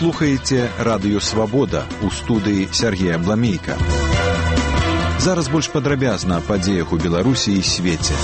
слухаеце радыё «Свабода», у студыі Сергей Абламейка. Зараз больш падрабязна о падзеях у Беларусі і свеце.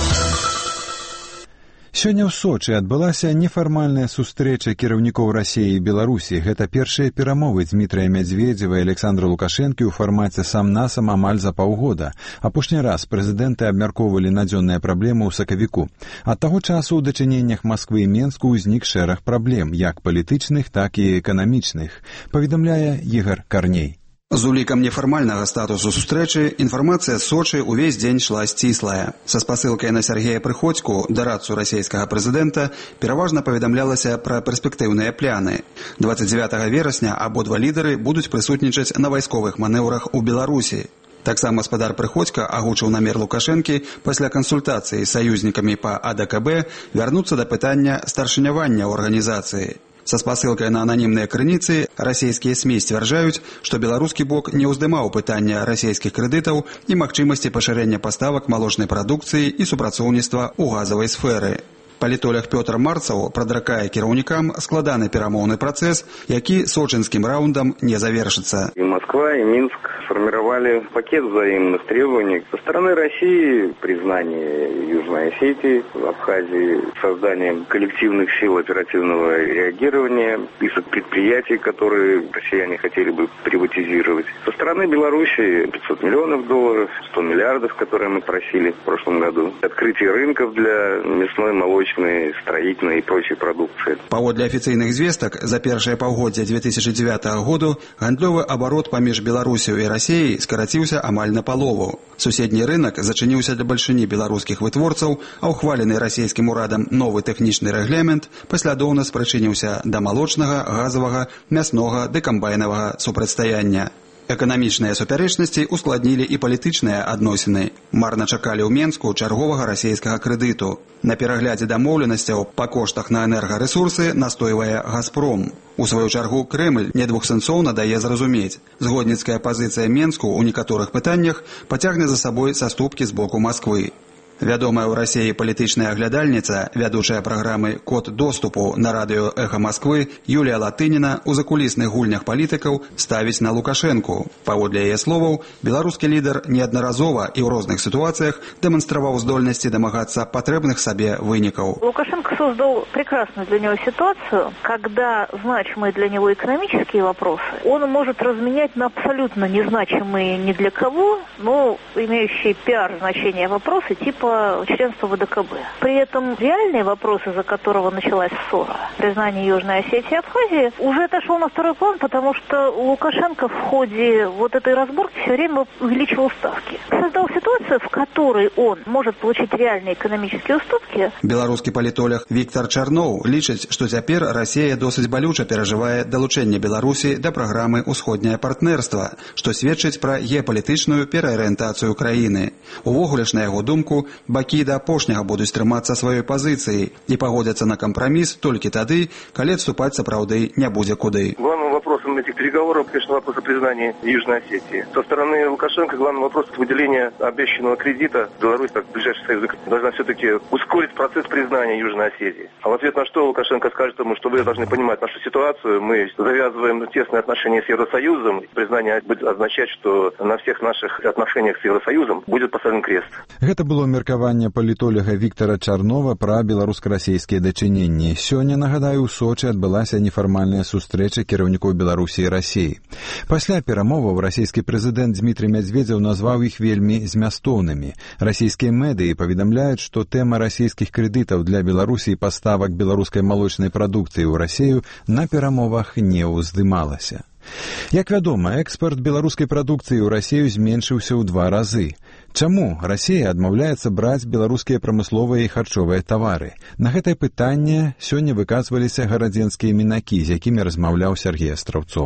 Сёння ў Сочы адбылася нефармальная сустрэча кіраўнікоў Расіі і Беларусі. Гэта першыя перамовы Дмітрыя Мядзведзева і Александра Лукашэнкі ў фармаце сам-насам амаль за паўгода. Апошні раз прэзідэнты абмяркоўвалі надзённыя праблемы ў сакавіку. Ад таго часу ў дачыненнях Масквы і Менску ўзнік шэраг праблем, як палітычных, так і эканамічных, паведамляе Ігар Карней. З улікам нефармальнага статусу сустрэчы інфармацыя з Сочы ўвесь дзень шла сціслая. Са спасылкай на Сергея Прыходзьку, дарадцу расійскага прэзідэнта, пераважна паведамлялася пра перспектыўныя пляны. 29 верасня абодва лідары будуць прысутнічаць на вайсковых манеўрах у Беларусі. Таксама спадар Прыходзька агучыў намер Лукашэнкі пасля кансультацыі з саюзнікамі па АДКБ вярнуцца да пытання старшынявання ў арганізацыі. Са спасылкай на ананімныя крыніцы расійскія СМІ сцвярджаюць, што беларускі бок не ўздымаў пытання расійскіх крэдытаў і магчымасці пашырэння паставак малочнай прадукцыі і супрацоўніцтва ў газавай сферы. Палітолог Пётр Марцаў прадракае кіраўнікам складаны перамоўны працэс, які сочынскім раундам не завершыцца. И Москва, и Минск сформировали пакет взаимных требований. Со стороны России признание Южной Осетии, Абхазии, созданием коллективных сил оперативного реагирования, список предприятий, которые россияне хотели бы приватизировать. Со стороны Беларуси $500 миллионов, $100 миллиардов, которые мы просили в прошлом году. Открытие рынков для мясной, молочной, строительной и прочей продукции. Паводле афіцыйных звестак, за першае паўгоддзе 2009 году гандлёвы абарот паміж Беларусю і Расіяй скараціўся амаль напалову. Суседні рынак зачыніўся для бальшыні беларускіх вытворцаў, а ўхвалены расійскім урадам новы тэхнічны рэгламент паслядоўна спрычыніўся да малочнага, газавага, мяснога ды камбайнавага супрацьстаяння. Эканамічныя супярэчнасці ускладнілі і палітычныя адносіны. Марна чакалі ў Менску чарговага расійскага крэдыту. На пераглядзе дамоўленасцяў па коштах на энергарэсурсы настойвае «Газпром». У сваю чаргу Крэмль недвухсэнсоўна дае зразумець. Згодніцкая пазіцыя Менску ў некаторых пытаннях пацягне за сабой саступкі з боку Масквы. Вядомая ў Расіі палітычная аглядальніца, вядучая праграмы «Код доступу» на радыё «Эхо Масквы» Юлія Латыніна ў закулісных гульнях палітыкаў ставіць на Лукашэнку. Паводле яе словаў, беларускі лідар неаднаразова і ў розных сітуацыях дэманстраваў здольнасці дамагацца патрэбных сабе вынікаў. Лукашенко создал прекрасную для него ситуацию, когда значимые для него экономические вопросы он может разменять на абсолютно незначимые ни для кого, но имеющие пиар-значение вопросы типа членства в АДКБ. При этом реальные вопросы, за которого началась ссора, признание Южной Осетии и Абхазии, уже отошел на второй план, потому что Лукашенко в ходе вот этой разборки все время увеличивал ставки. Создал ситуацию, в которой он может получить реальные экономические уступки. Беларускі палітолог Віктор Чарноў лічыць, што цяпер Расія досыць балюча перажывае далучэнне Беларусі да праграмы «Усходняе партнерства», што сведчыць пра геапалітычную пераарыентацыю краіны. Увогуле ж, на яго думку, бакі да апошняга будуць трымацца сваёй пазіцыі і пагодзяцца на кампраміс толькі тады, калі адступаць сапраўды не будзе куды. Главным вопросом этих переговоров, конечно, вопрос о признании Южной Осетии. Со стороны Лукашенко главный вопрос выделения обещанного кредита. Беларусь, как ближайший союзник, должна все-таки ускорить процесс признания Южной Осетии. А в ответ на что Лукашенко скажет ему, что вы должны понимать нашу ситуацию, мы завязываем тесные отношения с Евросоюзом. Признание будет означать, что на всех наших отношениях с Евросоюзом будет поставлен крест. Гэта было меркаванне палітолага Віктора Чарнова пра беларуска-расійскія дачыненні. Сёння, нагадаю, у Сочы адбылася нефармальная сустрэча кіраўнікоў Беларусі і Расіі. Пасля перамоваў расійскі прэзідэнт Дмітрый Мядзведзеў назваў іх вельмі змястоўнымі. Расійскія медыі паведамляюць, што тэма расійскіх крэдытаў для Беларусі і паставак беларускай малочнай прадукцыі ў Расію на перамовах не ўздымалася. Як вядома, экспарт беларускай прадукцыі ў Расію зменшыўся ў 2 разы. Чаму Расія адмаўляецца браць беларускія прамысловыя і харчовыя тавары? На гэтае пытанне сёння выказваліся гарадзенскія мінакі, з якімі размаўляў Сергей Астраўцоў.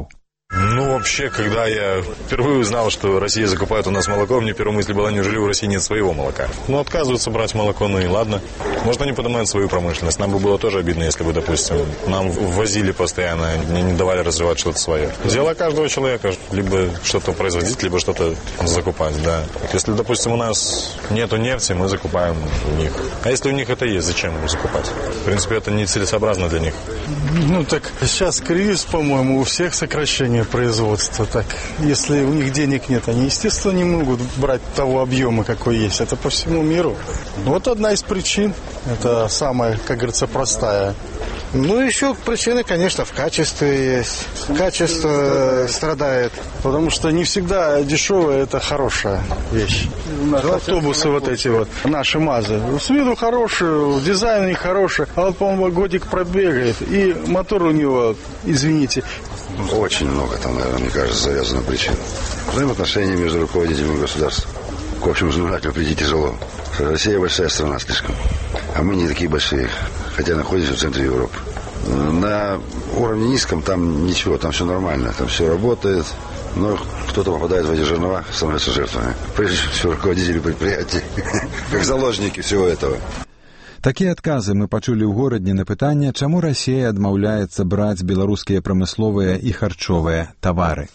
Ну, вообще, когда я впервые узнал, что Россия закупает у нас молоко, мне первая мысль была, неужели у России нет своего молока? Ну, отказываются брать молоко, ну и ладно. Может, они поднимают свою промышленность. Нам бы было тоже обидно, если бы, допустим, нам ввозили постоянно, не давали развивать что-то свое. Дело каждого человека, либо что-то производить, либо что-то закупать, да. Если, допустим, у нас нету нефти, мы закупаем у них. А если у них это есть, зачем им закупать? В принципе, это нецелесообразно для них. Ну, так сейчас кризис, по-моему, у всех сокращение производства. Так, если у них денег нет, они, естественно, не могут брать того объема, какой есть. Это по всему миру. Вот одна из причин. Это самая, как говорится, простая. Ну, еще причины, конечно, в качестве есть. Качество страдает. Потому что не всегда дешевая – это хорошая вещь. Автобусы вот эти вот, наши МАЗы. С виду хорошие, дизайн у них хороший, а вот, по-моему, годик пробегает, и мотор у него, извините. Очень много там, наверное, мне кажется, завязано причин. Взаимоотношения между руководителями государств. К общему знаменателю прийти тяжело. Россия большая страна слишком, а мы не такие большие, хотя находимся в центре Европы. На уровне низком там ничего, там все нормально, там все работает, но кто-то попадает в эти жернова, становится жертвами. Прежде всего руководители предприятий, как заложники всего этого. Такія адказы мы пачулі ў горадні на пытанне, чаму Расія адмаўляецца браць беларускія прамысловыя і харчовыя тавары.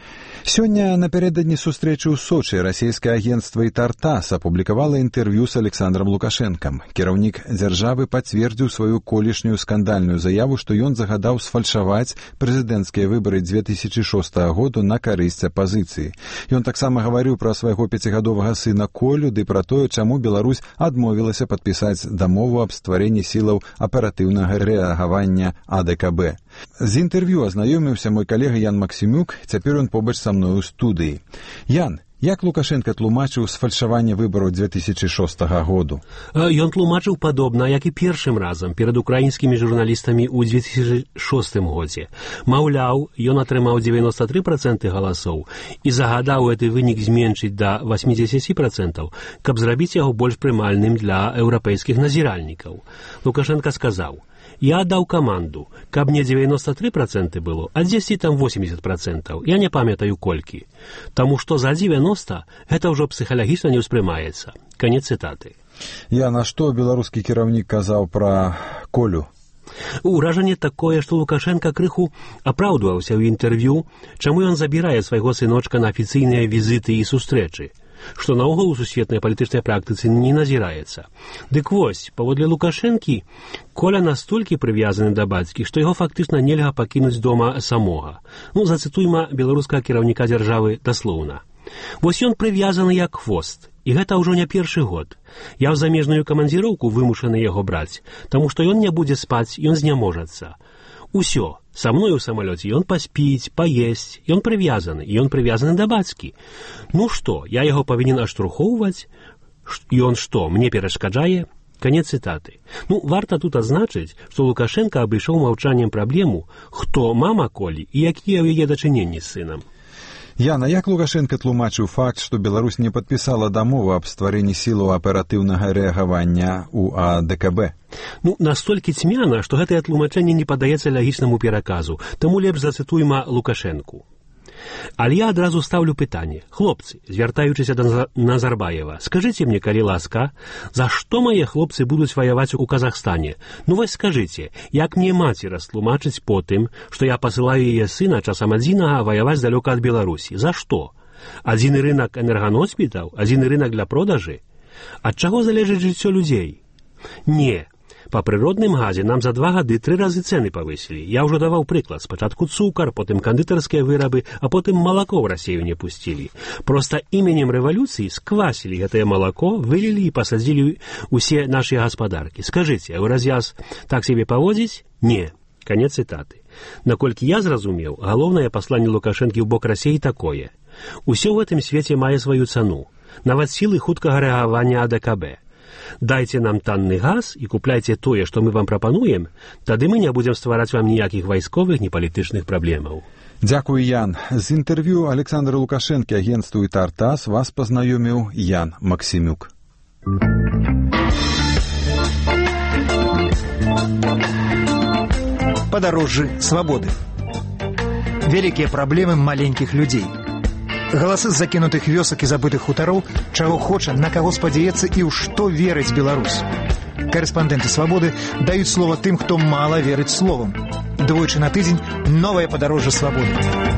Сёння напярэдадні сустрэчы ў Сочы расійскае агенцтва «Итартас» апублікавала інтэрв'ю з Александром Лукашэнкам. Кіраўнік дзяржавы пацвердзіў сваю колішнюю скандальную заяву, што ён загадаў сфальшаваць прэзідэнцкія выбары 2006 году на карысць апазіцыі. Ён таксама гаварыў пра свайго 5гадовага сына Колю ды пра тое, чаму Беларусь адмовілася падпісаць дамову аб стварэнні сілаў аператыўнага рэагавання АДКБ. З інтэрв'ю азнаёміўся мой калега Ян Максімюк, цяпер ён побач са мной у студыі. Ян, як Лукашенко тлумачыў сфальшаванне выбараў 2006 году? Ён тлумачыў падобна, як і першым разам перад украінскімі журналістамі ў 2006 годзе. Маўляў, ён атрымаў 93% галасоў і загадаў гэты вынік зменшыць да 80%, каб зрабіць яго больш прымальным для еўрапейскіх назіральнікаў. Лукашенко сказаў: «Я даў каманду, каб не 93% было, а 10-80%. Я не памятаю колькі. Таму што за 90 гэта ўжо псіхалагічна не ўспрымаецца». Канец цытаты. Я на што беларускі кіраўнік казаў пра Колю? Уражанне такое, што Лукашенко крыху апраўдваўся ў інтэрв'ю, чаму ён забірае свайго сыночка на афіцыйныя візіты і сустрэчы, што наогул у сусветнай палітычнай практыцы не назіраецца. Дык вось, паводле Лукашэнкі, Коля настолькі прывязаны да бацькі, што яго фактычна нельга пакінуць дома самога. Ну, зацытуйма беларускага кіраўніка дзяржавы даслоўна. Вось ён прывязаны як хвост, і гэта ўжо не першы год. Я ў замежную камандзіроўку вымушаны яго браць, таму што ён не будзе спаць, ён зняможацца. Усё, са мной у самалёце ён паспіць, паесць, ён прывязаны, і ён прывязаны да бацькі. Ну што, я яго павінен аштурхоўваць? Ён што, мне перашкаджае? Канец цытаты. Ну, варта тут адзначыць, што Лукашенко абышоў маўчаннем праблему, хто мама Колі і якія ў яе дачыненні з сынам. Яна, як Лукашенко тлумачыў факт, што Беларусь не падпісала дамову аб стварэнні сілаў аператыўнага рэагавання ў АДКБ? Ну, настолькі цьмяна, што гэтае тлумачэнне не падаецца лагічнаму пераказу, таму лепш зацытуйма Лукашэнку. Але я адразу ставлю пытанне. Хлопцы, звяртаючыся да Назарбаева, скажыце мне, калі ласка, за што мае хлопцы будуць ваяваць у Казахстане? Ну вось скажыце, як мне маці растлумачыць потым, што я пасылаю яе сына часам адзінага ваяваць далёка ад Беларусі? За што? Адзіны рынак энерганосьбітаў? Адзіны рынак для продажы? Ад чаго залежыць жыццё людзей? Не. Па прыродным газе нам за 2 гады 3 разы цэны павысілі. Я ўжо даваў прыклад. Спачатку цукар, потым кандытарскія вырабы, а потым малако ў Расію не пусцілі. Проста іменем рэвалюцыі сквасілі гэтае малако, вылілі і пасадзілі ўсе нашыя гаспадаркі. Скажыце, Еўраз'яз так сябе паводзіць? Не. Канец цытаты. Наколькі я зразумеў, галоўнае пасланне Лукашэнкі ў бок Расіі такое. Усё ў гэтым свеце мае сваю цану. Нават сілы хуткага рэагавання АДКБ. Дайце нам танны газ і купляйце тое, што мы вам прапануем, тады мы не будзем ствараць вам ніякіх вайсковых, ні палітычных праблемаў. Дзякуй, Ян. З інтэрв'ю Александра Лукашэнкі агенцтву «Итартас» вас пазнаёміў Ян Максімюк. Падарожжы свабоды. вялікія праблемы маленькіх людзей. Галасы з закінутых вёсак і забытых хутароў, чаго хоча, на каго спадзяецца і ў што верыць Беларусь. Карэспандэнты «Свабоды» даюць слова тым, хто мала верыць словам. Двойчы на тыдзень новае падарожжа «Свабоды».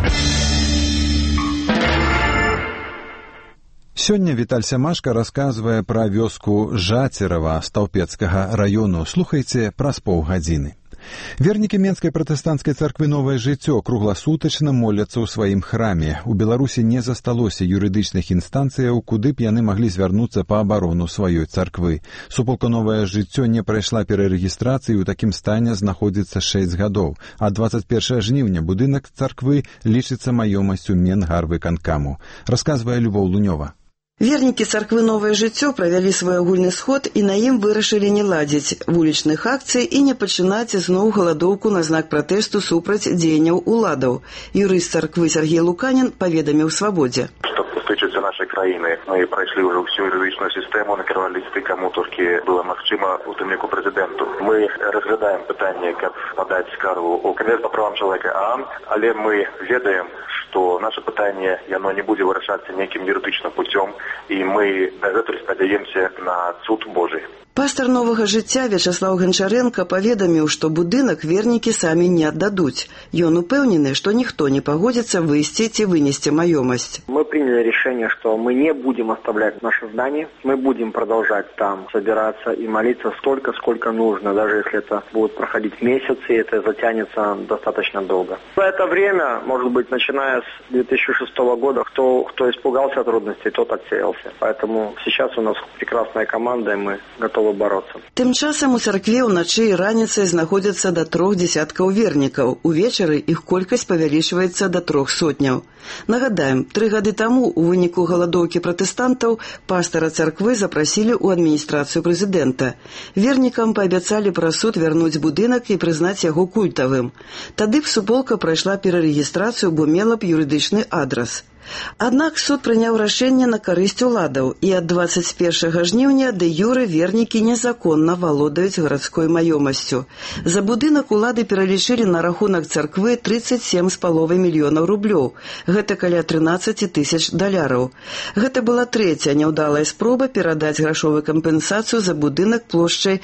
Сёння Віталь Сямашка расказвае пра вёску Жацерава Стаўпецкага раёну. Слухайце праз паўгадзіны. Вернікі Менскай пратэстанцкай царквы «Новае жыццё» кругласутачна моляцца ў сваім храме. У Беларусі не засталося юрыдычных інстанцыяў, куды б яны маглі звярнуцца па абарону сваёй царквы. Суполка «Новае жыццё» не прайшла перарэгістрацыі, у такім стане знаходзіцца 6 гадоў. А 21 жніўня будынак царквы лічыцца маёмасцю Менгарвыканкаму. Расказвае Любоў Лунёва. Вернікі царквы «Новае жыццё» правялі свой агульны сход і на ім вырашылі не ладзіць вулічных акцый і не пачынаць зноў галадоўку на знак пратэсту супраць дзеянняў уладаў. Юрыст царквы Сергей Луканін паведаміў «Свабодзе». Тычыцца нашай краіны. Мы прайшлі ўжо ўсю юрыдычную сістэму, накіравалі лісты каму толькі было магчыма, у тым ліку прэзідэнту. Мы разглядаем пытанне, каб падаць скаргу ў Камітэт па правам чалавека ААН, але мы ведаем, што наша пытанне яно не будзе вырашацца нейкім юрыдычным путём, і мы дагэтуль спадзяемся на суд Божий. Пастар «Новага жыцця» Вячаслаў Ганчаренко паведаміў, што будынак вернікі самі не аддадуць. Ён упэўнены, што ніхто не пагодзіцца выйсці ці вынесці маёмасць. Мы приняли решение, что мы не будем оставлять наше здание. Мы будем продолжать там собираться и молиться столько, сколько нужно, даже если это будет проходить месяцы, и это затянется достаточно долго. За это время, может быть, начиная с 2006 года, кто испугался трудностей, тот отсеялся. Поэтому сейчас у нас прекрасная команда, и мы готовы бороться. Тым часам у царкве ўначы і раніцай знаходзяцца да 3 дзесяткаў вернікаў. Увечары іх колькасць павялічваецца да 3 сотняў. Нагадаем, 3 гады таму у выніку галадоўкі пратэстантаў пастара царквы запрасілі ў адміністрацыю прэзідэнта. Вернікам паабяцалі праз суд вярнуць будынак і прызнаць яго культавым. Тады б суполка прайшла перарэгістрацыю, бо мела б юрыдычны адрас. Аднак суд прыняў рашэнне на карысць уладаў, і ад 21 жніўня дэ-юрэ вернікі незаконна валодаюць гарадской маёмасцю. За будынак улады пералічылі на рахунак царквы 37,5 мільёнаў рублёў. Гэта каля 13 тысяч даляраў. Гэта была трэцяя няўдалая спроба перадаць грашовую кампенсацыю за будынак плошчай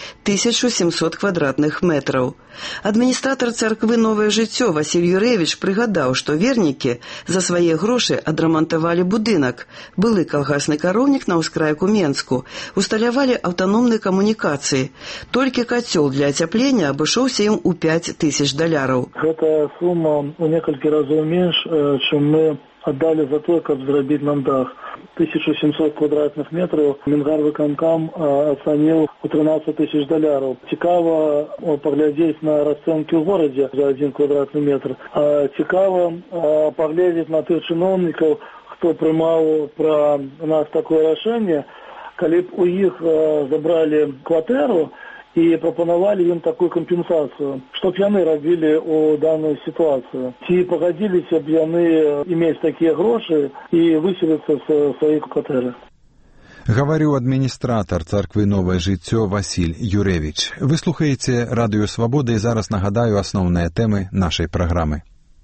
1700 квадратных метраў. Адміністратар царквы «Новае жыццё» Васіль Юрэвіч прыгадаў, што вернікі за свае грошы адрамантавалі будынак, былы калгасны кароўнік на ўскрайку Менску, усталявалі аўтаномныя камунікацыі. Толькі кацёл для ацяплення абышоўся ім у 5 тысяч даляраў. Гэта сума у некалькі разоў менш, чым мы аддалі за тое, каб зрабіць нам дах. 1700 квадратных метраў Менгарвыканкам ацаніў у 13 тысяч даляраў. Цікава паглядзець на расцэнкі ў горадзе за 1 квадратны метр. Цікава паглядзець на тых чыноўнікаў, хто прымаў пра нас такое рашэнне, калі б у іх забралі кватэру і прапанавалі ім такую кампенсацыю, што б яны рабілі ў данную сітуацыю. Ці пагадзіліся б яны мець такія грошы і выселіцца з сваіх кватэры. Гаварыў адміністратар царквы «Новае жыццё» Васіль Юрэвіч. Вы слухаеце радыё «Свабода» і зараз нагадаю асноўныя тэмы нашай праграмы.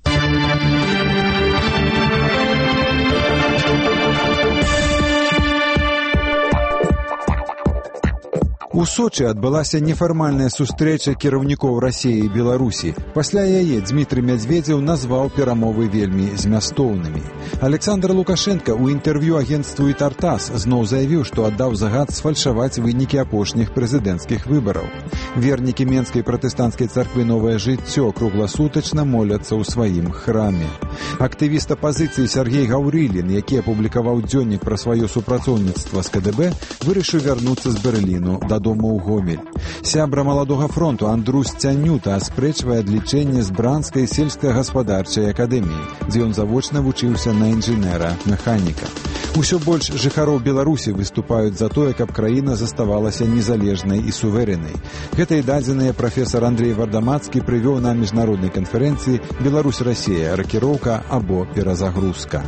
У Сочы адбылася нефармальная сустрэча кіраўнікоў Расіі і Беларусі. Пасля яе Дмітрый Мядзведзеў назваў перамовы вельмі змястоўнымі. Александр Лукашенко ў інтэрв'ю агенцтву «Тартас» зноў заявіў, што аддаў загад сфальшаваць вынікі апошніх прэзідэнцкіх выбараў. Вернікі Менскай пратэстанцкай царквы «Новае жыццё» кругласутачна моляцца ў сваім храме. Актывіст апазіцыі Сергей Гаўрылін, які апублікаваў дзённік пра сваё супрацоўніцтва з КДБ, вырашыў вярнуцца з Берліну дадому ў Гомель. Сябра маладога фронту Андрусь Цянюта аспрэчвае адлічэнне з Бранскай сельскагаспадарчай акадэміі, дзе ён завочна вучыўся на інжынера-механіка. Усё больш жыхароў Беларусі выступаюць за тое, каб краіна заставалася незалежнай і суверэннай. Гэтыя дадзеныя прафесар Андрей Вардамацкі прывёў на міжнароднай канферэнцыі «Беларусь-Расія. Ракіроўка або перазагрузка».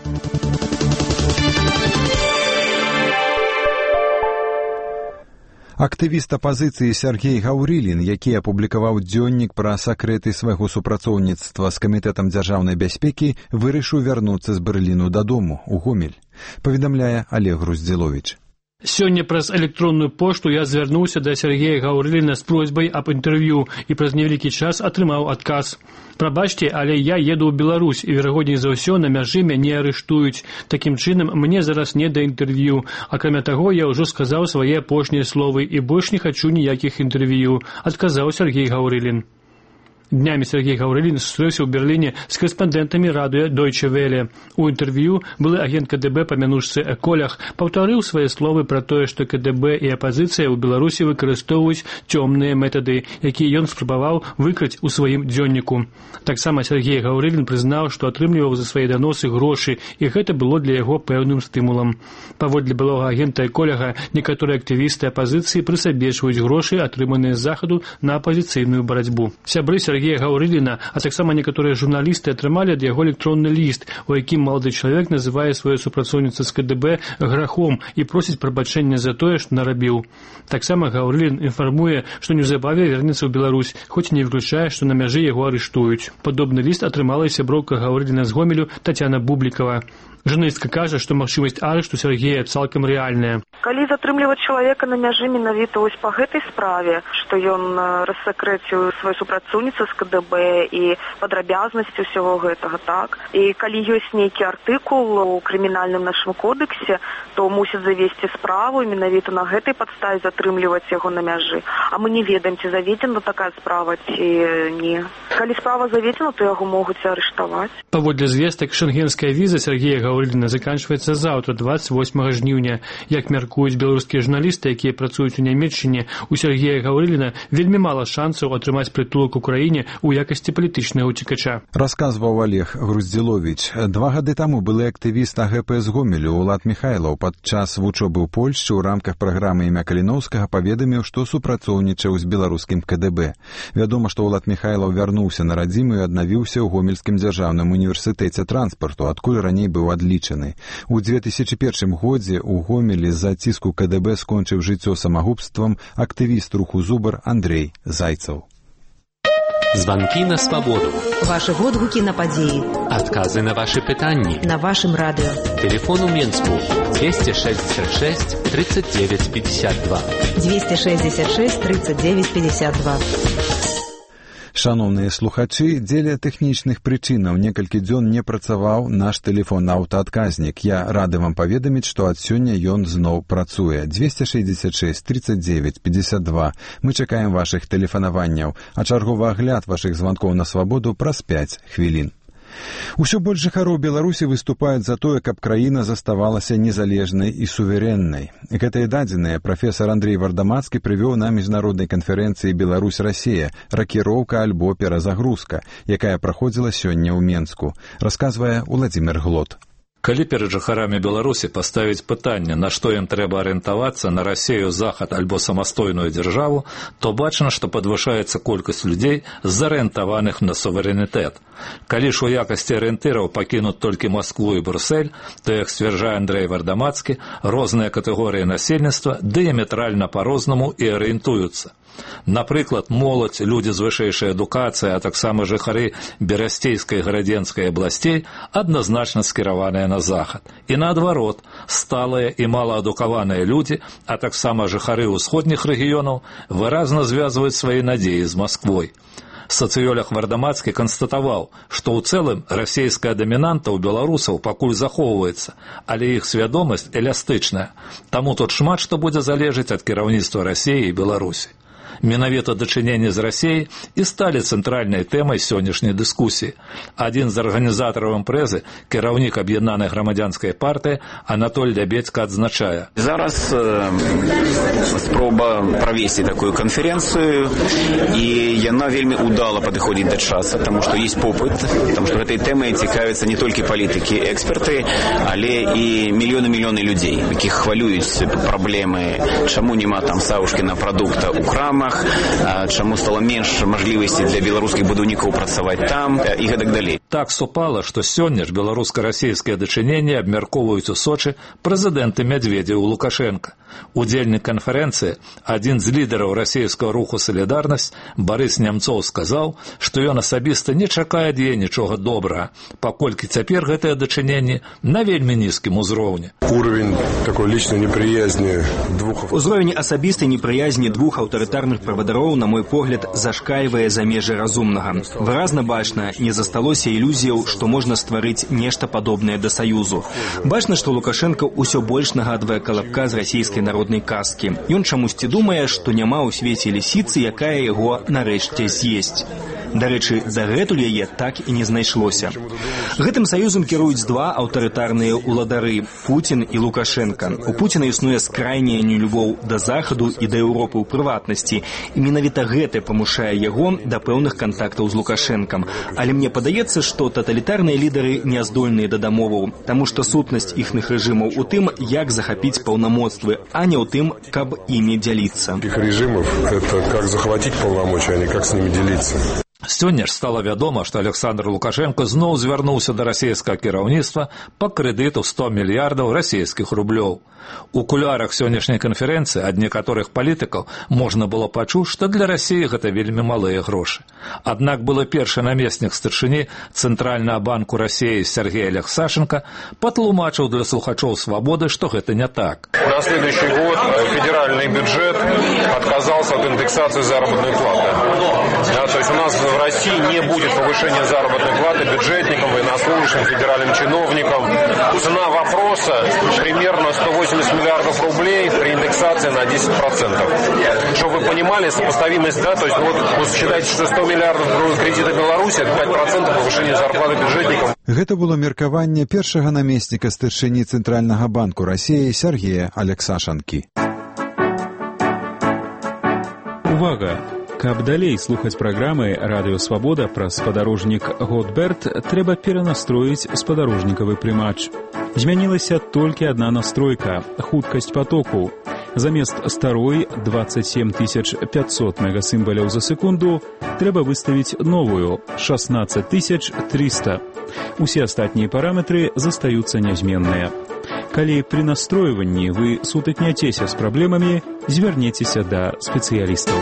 Актывіст апазіцыі Сергей Гаўрылін, які апублікаваў дзённік пра сакрэты свайго супрацоўніцтва з камітэтам дзяржаўнай бяспекі, вырашыў вярнуцца з Берліну дадому, у Гомель. Паведамляе Олег Груздзіловіч. Сёння праз электронную пошту я звярнуўся да Сергея Гаўрыліна з просьбай аб інтэрв'ю і праз невялікі час атрымаў адказ. Прабачце, але я еду ў Беларусь і, верагодней за ўсё, на мяжы мяне арыштуюць. Такім чынам, мне зараз не да інтэрв'ю. Акрамя таго, я ўжо сказаў свае апошнія словы і больш не хачу ніякіх інтэрв'ю, адказаў Сергей Гаўрылін. Днямі Сергей Гаўрылін сустрэўся ў Берліне з корэспандэнтамі радыё Deutsche Welle. У інтэрв'ю былы агент КДБ па мянушцы Колях паўтарыў свае словы пра тое, што КДБ і апазіцыя ў Беларусі выкарыстоўваюць цёмныя метады, якія ён спрабаваў выкрыць у сваім дзённіку. Таксама Сергей Гаўрылін прызнаў, што атрымліваў за свае даносы грошы, і гэта было для яго пэўным стымулам. Паводле былога агента Коляга, некаторыя актывісты апазіцыі прысабечваюць грошы, атрыманыя з захаду на апазіцыйную барацьбу. Сябры Сергея Гаўрыліна, а таксама некаторыя журналісты атрымалі ад яго электронны ліст, у якім малады чалавек называе сваю супрацоўніцу з КДБ грахом і просіць прабачэння за тое, што нарабіў. Таксама Гаўрылін інфармуе, што неўзабаве вернецца ў Беларусь, хоць не выключае, што на мяжы яго арыштуюць. Падобны ліст атрымала і сяброўка Гаўрыліна з Гомелю Тацяна Бублікава. Журналістка кажа, што магчымасць арышту Сергея цалкам рэальная. Калі затрымліваць чалавека на мяжы менавіта вось па гэтай справе, што ён рассакрэціў сваю супрацоўніцу з КДБ і падрабязнасці ўсяго гэтага, так? І калі ёсць нейкі артыкул у крымінальным нашым кодексе, то мусіць завесці справу і менавіта на гэтай падставе затрымліваць яго на мяжы. А мы не ведаем, ці заведзена такая справа, ці не. Калі справа заведзена, то яго могуць арыштаваць. Паводле звестак, шэнгенская віза Сергея Гаўрыліна заканчваецца заўтра, 28 жніўня. Як мяркуюць беларускія журналісты, якія працуюць у Нямецчыне, у Сергея Гаўрыліна вельмі мала шансаў атрымаць прытулак у краіне ў якасці палітычнага ўцекача. Расказваў Олег Груздзіловіч. 2 гады таму былы актывіст АГП з Гомелю Улад Міхайлаў падчас вучобы ў Польшчы ў рамках праграмы імя Каліноўскага паведаміў, што супрацоўнічаў з беларускім КДБ. Вядома, што Улад Міхайлаў вярнуўся на радзіму і аднавіўся ў Гомельскім дзяржаўным універсітэце транспарту, адкуль раней быў адлічаны. У 2001 годзе ў Гомелі з-за ціску КДБ скончыў жыццё самагубствам актывіст руху Зубар Андрей Зайцаў. Звонки на свободу. Ваши водгуки на падзеі. Адказы на ваши пытанні. На вашым радыо. Телефон у Менску 266 39 52. 266 39 52. Шановныя слухачы, дзеля тэхнічных прычынаў некалькі дзён не працаваў наш тэлефон аўтаадказнік. Я рады вам паведаміць, што ад сёння ён зноў працуе. 266 39 52. Мы чакаем вашых тэлефанаванняў, а чарговы агляд вашых званкоў на свабоду праз 5 хвілін. Усё больш жыхароў Беларусі выступаюць за тое, каб краіна заставалася незалежнай і суверэннай. Гэтыя дадзеныя прафесар Андрей Вардамацкі прывёў на міжнароднай канферэнцыі «Беларусь-Расія. Ракіроўка альбо перазагрузка», якая праходзіла сёння ў Менску, расказвае Уладзімір Глот. Калі перад жыхарамі Беларусі паставіць пытанне, на што ім трэба арыентавацца, на Расію, Захад альбо самастойную дзяржаву, то бачна, што падвышаецца колькасць людзей, зарыентаваных на суверэнітэт. Калі ж у якасці арыентыраў пакінуць толькі Маскву і Брюссель, то, як сцвярджае Андрей Вардамацкі, розныя катэгорыі насельніцтва дыяметральна па-рознаму і арыентуюцца. Напрыклад, моладзь, людзі з вышэйшай адукацыяй, а таксама жыхары Берасцейскай і Гарадзенскай абласцей адназначна скіраваныя на захад. І наадварот, сталыя і малаадукаваныя людзі, а таксама жыхары ўсходніх рэгіёнаў выразна звязваюць свае надзеі з Масквой. Сацыёлог Вардамацкі канстатаваў, што ў цэлым расійская дамінанта ў беларусаў пакуль захоўваецца, але іх свядомасць эластычная. Таму тут шмат што будзе залежаць ад кіраўніцтва Расіі і Беларусі. Менавіта дачыненні з Расіяй і сталі цэнтральнай тэмай сённяшняй дыскусіі. Адзін з арганізатараў імпрэзы, кіраўнік аб'яднанай грамадзянскай партыі Анатоль Лябедзька адзначае. Зараз спроба правесці такую канферэнцыю, і яна вельмі удала падыходзіць да часу, таму што ёсць попыт, таму што гэтай тэмай цікавяцца не толькі палітыкі, эксперты, але і мільёны людзей, якіх хвалююць праблемы, чаму няма там Саўушкіна прадукта ў крамах, рэгімах, чаму стала менш мажлівасці для беларускіх будаўнікоў працаваць там і гэтак далей. Так супала, што сёння ж беларуска-расійскія дачыненні абмяркоўваюць у Сочы прэзідэнты Медведзеў і Лукашенка. Удзельнік канферэнцыі, адзін з лідараў расійскага руху «Салідарнасць» Барыс Нямцоў сказаў, што ён асабіста не чакае ад яе нічога добрага, паколькі цяпер гэтыя дачыненні на вельмі нізкім узроўні. Уровень такой личной неприязни двух... Узровень асабістай неприязни двух аўтарытарных правадароў, на мой погляд, зашкальвае за межы разумнага. Выразна бачна, не засталося ілюзіяў, што можна стварыць нешта падобнае да саюзу. Бачна, што Лукашенко ўсё больш нагадвае калабка з расійскай народнай казкі. Ён чамусьці думае, што няма ў свеце лісіцы, якая яго нарэшце з'есць. Дарэчы, дагэтуль яе так і не знайшлося. Гэтым саюзам кіруюць два аўтарытарныя ўладары – Пуцін і Лукашенка. У Пуціна існуе скрайняя нелюбоў да Захаду і да Еўропы ў прыватнасці. І менавіта гэта памушае яго да пэўных кантактаў з Лукашэнкам. Але мне падаецца, што таталітарныя лідары не здольныя да дамоваў, таму што сутнасць іхных рэжымаў у тым, як захапіць паўнамоцтвы, а не ў тым, каб імі дзяліцца. Их режимов – это как захватить полномочия, а не как с ними делиться. Сёння ж стала вядома, што Александр Лукашенко зноў звярнуўся да расійскага кіраўніцтва па крэдыту 100 мільярдаў расійскіх рублёў. У кулуарах сённяшняй канферэнцыі ад некаторых палітыкаў можна было пачуць, што для Расіі гэта вельмі малыя грошы. Аднак былы першы намеснік старшыні Цэнтральнага банку Расіі Сергей Алексашенко патлумачыў для слухачоў «Свободы», што гэта не так. На следующий год федеральный бюджет отказался от индексации заработной платы. То есть у нас в России не будет повышения заработной платы бюджетникам, военнослужащим, федеральным чиновникам. Цена вопроса примерно 180 миллиардов рублей при индексации на 10%. Чтобы вы понимали, сопоставимость, да, то есть вот считайте, что 100 миллиардов кредита Беларуси – это 5% повышения зарплаты бюджетникам. Гэта было меркаванне першага намесніка старшыні Цэнтральнага банку Расіі Сергея Алексашанкі. Увага! Каб далей слухаць праграмы «Радыё Свабода» пра спадарожнік Готберт, трэба перанастроіць спадарожнікавы прымач. Змянілася толькі адна настройка – хуткасць потоку. Замест старой 27 500 мегасімбаляў за секунду трэба выставіць новую – 16 300. Усе астатнія параметры застаюцца нязменныя. Калі пры настройванні вы сутыкняцеся з праблемамі, звярнецеся да спецыялістаў.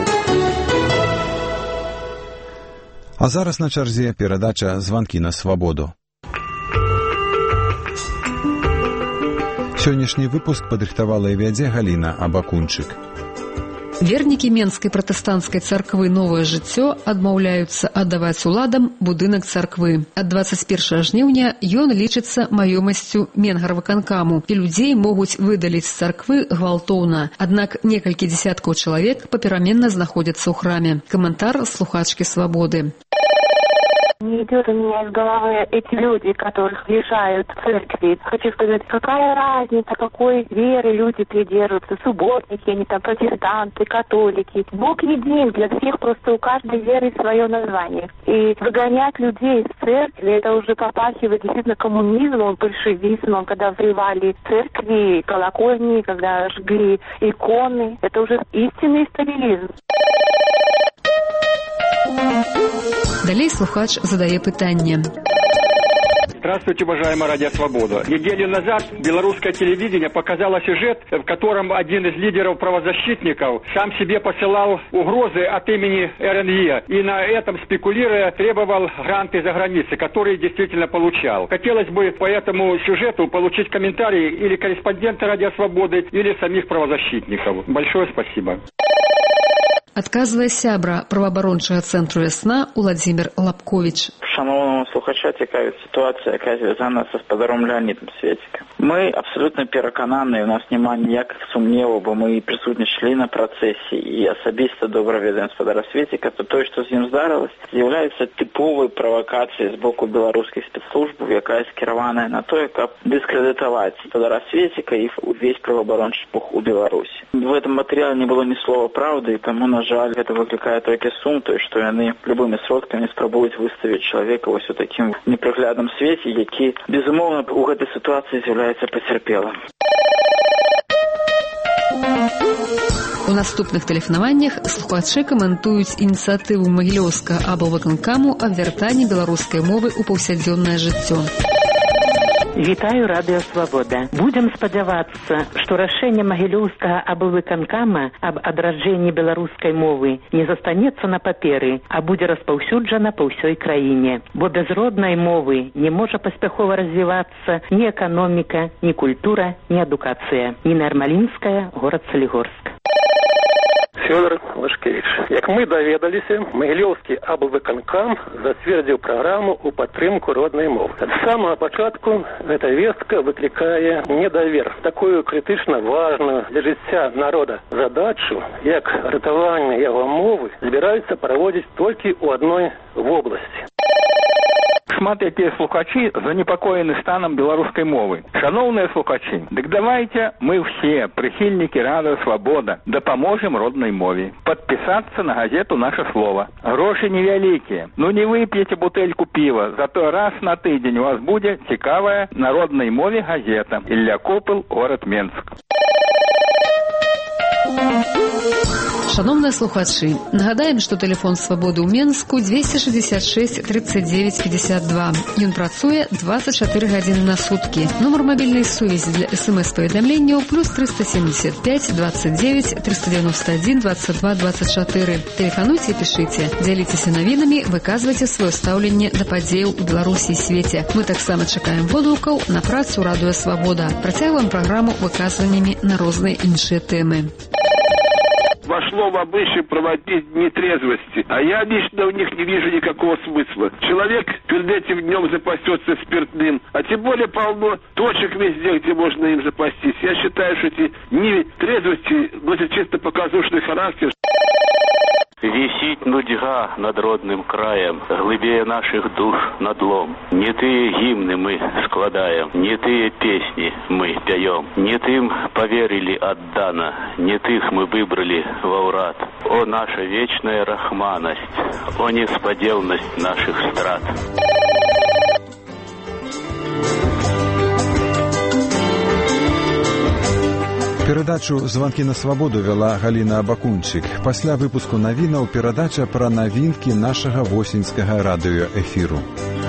А зараз на чарзе перадача «Званкі на свабоду». Сённяшні выпуск падрыхтавала і вядзе Галіна Абакунчык. Вернікі Менскай пратэстанцкай царквы «Новае жыццё» адмаўляюцца аддаваць уладам будынак царквы. Ад 21 жніўня ён лічыцца маёмасцю Менгарвыканкаму, і людзей могуць выдаліць з царквы гвалтоўна. Аднак некалькі дзесяткаў чалавек папераменна знаходзяцца ў храме. Каментар слухачкі «Свободы». Не идет у меня из головы эти люди, которых лишают церкви. Хочу сказать, какая разница, какой веры люди придерживаются, субботники, они там протестанты, католики. Бог един, для всех просто у каждой веры свое название. И выгонять людей из церкви, это уже попахивает действительно коммунизмом, большевизмом, когда взрывали церкви, колокольни, когда жгли иконы. Это уже истинный сталинизм. Далей слухач задае пытанне. Здравствуйте, уважаемая Радио Свобода. Неделю назад белорусское телевидение показало сюжет, в котором один из лидеров правозащитников сам себе посылал угрозы от имени РНЕ. И на этом, спекулируя, требовал гранты за границей, которые действительно получал. Хотелось бы по этому сюжету получить комментарии или корреспондента Радио Свободы, или самих правозащитников. Большое спасибо. Адказвае сябра праваабарончага цэнтру «Ясна» Уладзімір Лапковіч. Шановному слухача цікавіць ситуація, яка зв'язана з спадаром Леонідом Светікам. Ми абсолютно переконані, у нас немає ніяких сумнівів, бо ми присутнішли на процесі і особисто добре ведемо спадара Светіка, то те, що з ним здарилось, з'являється типовою провокацією з боку білоруських спецслужб, яка скерована на те, як дискредитувати спадара Светіка і весь правооборонний рух у Білорусі. В этом матеріалі не було ні слова правди, і тому, на жаль, это викликає тільки сум, то, що вони любими сродками спробують виставити чоловіка ось у таким неприглядному світі, який, безумовно, у цій ситуації з'являється потерпілим. У наступных тэлефанаваннях слухачы каментуюць ініцыятыву Магілёўскага аблвыканкаму аб вяртанні беларускай мовы ў паўсядзённае жыццё. Вітаю радыё Свабода. Будзем спадзявацца, што рашэнне Магілёўскага аблвыканкама аб адраджэнні беларускай мовы не застанецца на паперы, а будзе распаўсюджана па ўсёй краіне. Бо без роднай мовы не можа паспяхова развівацца ні эканоміка, ні культура, ні адукацыя. Ніна Ярмалінская, горад Салігорск. Фёдор Лашкевич. Як мы даведаліся, Магілёўскі аблвыканкам зацвердзіў праграму ў падтрымку роднай мовы. Ад самага пачатку гэта вестка выклікае недавер. Такую крытычна важную для жыцця народа задачу, як ратаванне яго мовы, збіраюцца праводзіць толькі ў адной вобласці. Шмат якія слухачі занепакоены станам беларускай мовы. Шаноўныя слухачі, дык давайте мы ўсе, прыхільнікі радыё Свабода, дапаможам роднай мове. Падпісацца на газету «Наша слова». Грошы невялікія. Ну не вып'еце бутэльку піва, зато раз на тыдзень у вас будзе цікавая на роднай мове газета. Ілля Копыл, горад Менск. Шановныя слухачы, нагадаем, што тэлефон Свабоды ў Менску 266 39 52. Ён працуе 24 гадзіны на суткі. Нумар мабільнай сувязі для СМС-паведамленняў плюс 375 29 391 22 24. Тэлефануйце і пішыце. Дзяліцеся навінамі, выказвайце сваё стаўленне да падзеяў у Беларусі і свеце. Мы таксама чакаем водгукаў на працу радыё Свабода. Працягваем праграму выказваннямі на розныя іншыя тэмы. Вошло в обычай проводить дни трезвости, а я лично в них не вижу никакого смысла. Человек перед этим днем запасется спиртным, а тем более полно точек везде, где можно им запастись. Я считаю, что эти дни трезвости носят чисто показушный характер. Висит нудьга над родным краем, глыбее наших душ надлом. Не тые гимны мы складаем, не тые песни мы пяем. Не тым поверили отдано, не тых мы выбрали во урад. О, наша вечная рахманость, о, несподелность наших страт. Перадачу «Званкі на свабоду» вяла Галіна Абакунчык. Пасля выпуску навінаў перадача пра навінкі нашага восеньскага радыёэфіру.